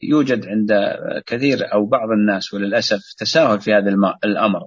يوجد عند كثير أو بعض الناس وللأسف تساهل في هذا الأمر،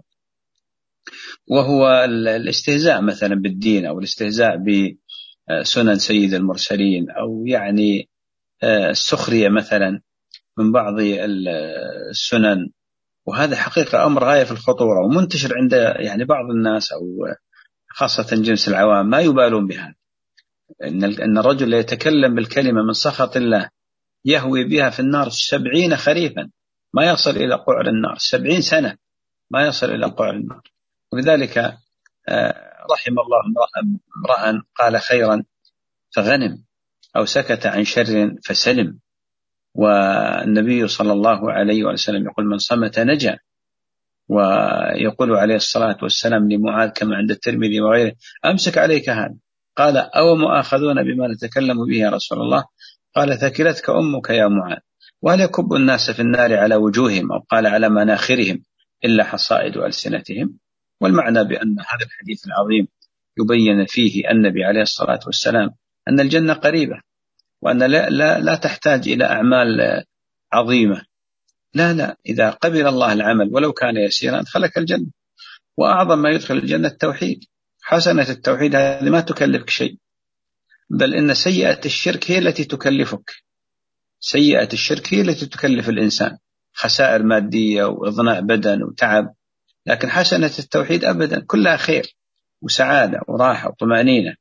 وهو الاستهزاء مثلا بالدين أو الاستهزاء بسنن سيد المرسلين، أو يعني السخرية مثلا من بعض السنن. وهذا حقيقة أمر غاية في الخطورة ومنتشر عند يعني بعض الناس، أو خاصة جنس العوام ما يبالون بهذا. أن الرجل يتكلم بالكلمة من سخط الله يهوي بها في النار 70 خريفا ما يصل إلى قعر النار، 70 سنة ما يصل إلى قعر النار. ولذلك رحم الله امرأ قال خيرا فغنم، أو سكت عن شر فسلم. والنبي صلى الله عليه وسلم يقول من صمت نجا. ويقول عليه الصلاة والسلام لمعاذ كما عند الترمذي وغيره أمسك عليك هذا. قال أو مؤاخذون بما نتكلم به يا رسول الله؟ قال ثكلتك أمك يا معاذ. وهل يكب الناس في النار على وجوههم، أو قال على مناخرهم، إلا حصائد ألسنتهم؟ والمعنى بأن هذا الحديث العظيم يبين فيه النبي عليه الصلاة والسلام أن الجنة قريبة، وأن لا تحتاج إلى أعمال عظيمة. لا، إذا قبل الله العمل ولو كان يسيرا أدخلك الجنة. وأعظم ما يدخل الجنة التوحيد. حسنة التوحيد هذه ما تكلفك شيء، بل إن سيئة الشرك هي التي تكلفك. سيئة الشرك هي التي تكلف الإنسان خسائر مادية وإضناء بدن وتعب. لكن حسنة التوحيد أبدا كلها خير وسعادة وراحة وطمأنينة.